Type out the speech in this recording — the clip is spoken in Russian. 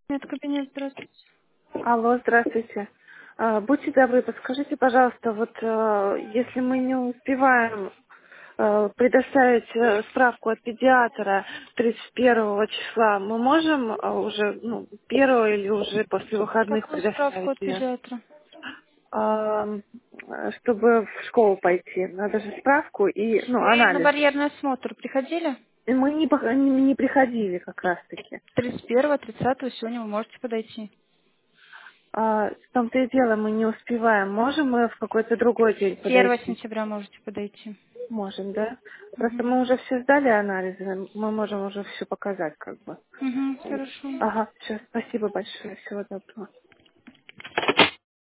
Нет, кабинет, здравствуйте. Алло, здравствуйте. Будьте добры, подскажите, пожалуйста, вот если мы не успеваем предоставить справку от педиатра 31 числа, мы можем уже, первого или уже после выходных Какую справку предоставить от ее? педиатра? А, Чтобы в школу пойти. Надо же справку и, Вы на анализы. барьерный осмотр приходили? И мы не приходили как раз-таки. 31-го, 30-го сегодня вы можете подойти. В том-то и дело, мы не успеваем. Можем мы в какой-то другой день 1 подойти? сентября можете подойти. Можем, да? Просто Угу. мы уже все сдали анализы, мы можем уже все показать, как бы. Угу, хорошо. Ага, все, спасибо большое, всего доброго.